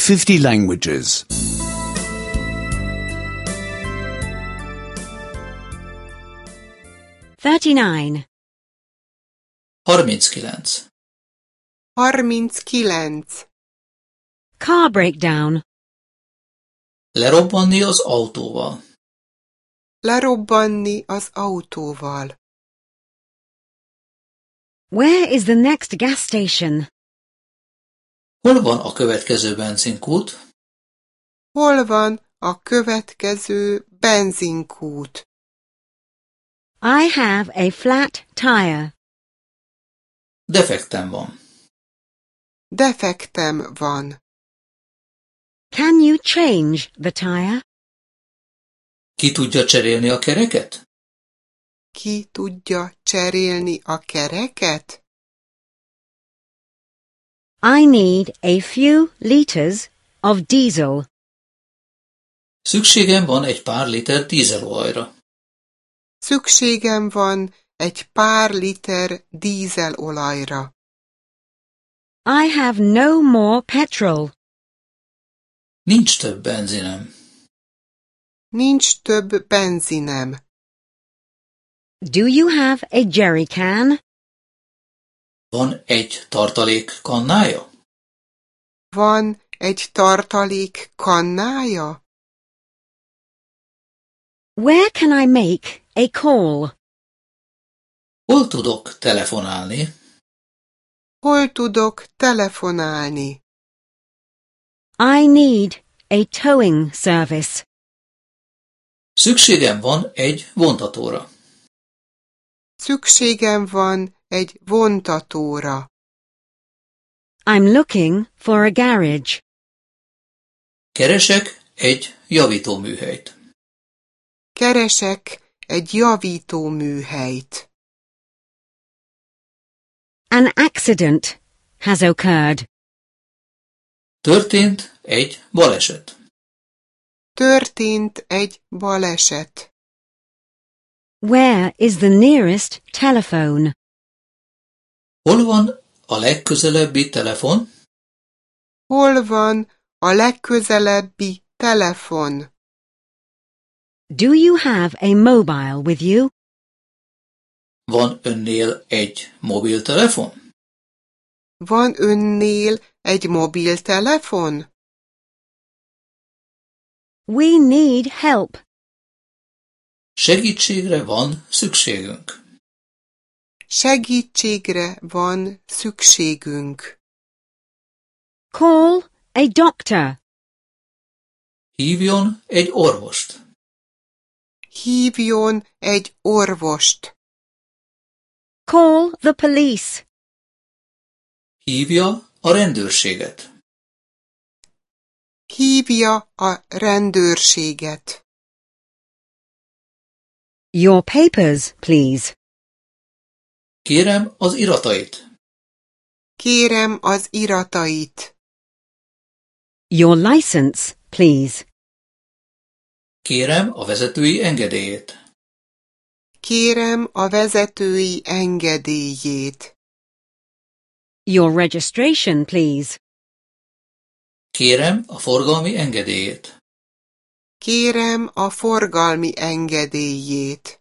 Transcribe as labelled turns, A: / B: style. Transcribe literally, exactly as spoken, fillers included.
A: fifty languages.
B: thirty-nine.
C: harminckilenc.
D: harminckilenc.
B: Car breakdown.
C: Lerobbanni az autóval.
D: Lerobbanni az autóval.
B: Where is the next gas station?
C: Hol van a következő benzinkút?
D: Hol van a következő benzinkút?
B: I have a flat tire.
C: Defektem van.
D: Defektem van.
B: Can you change the tire?
C: Ki tudja cserélni a kereket?
D: Ki tudja cserélni a kereket?
B: I need a few liters of diesel.
C: Szükségem van egy pár liter dízelolajra.
D: Szükségem van egy pár liter dízelolajra.
B: I have no more petrol.
C: Nincs több benzinem.
D: Nincs több benzinem.
B: Do you have a jerry can?
C: Van egy tartalék kannája?
D: Van egy tartalék kannája?
B: Where can I make a call?
C: Hol tudok telefonálni?
D: Hol tudok telefonálni?
B: I need a towing service.
C: Szükségem van egy vontatóra.
D: Szükségem van egy vontatóra.
B: I'm looking for a garage.
C: Keresek egy javítóműhelyt.
D: Keresek egy javítóműhelyt.
B: An accident has occurred.
C: Történt egy baleset.
D: Történt egy baleset.
B: Where is the nearest telephone?
C: Hol van a legközelebbi telefon?
D: Hol van a legközelebbi telefon?
B: Do you have a mobile with you?
C: Van önnél egy mobiltelefon?
D: Van önnél egy mobiltelefon?
B: We need help.
C: Segítségre van szükségünk.
D: Segítségre van szükségünk.
B: Call a doctor.
C: Hívjon egy orvost.
D: Hívjon egy orvost.
B: Call the police.
C: Hívja a rendőrséget.
D: Hívja a rendőrséget.
B: Your papers, please.
C: Kérem az iratait.
D: Kérem az iratait.
B: Your license, please.
C: Kérem a vezetői engedélyét.
D: Kérem a vezetői engedélyét.
B: Your registration, please.
C: Kérem a forgalmi engedélyét.
D: Kérem a forgalmi engedélyét.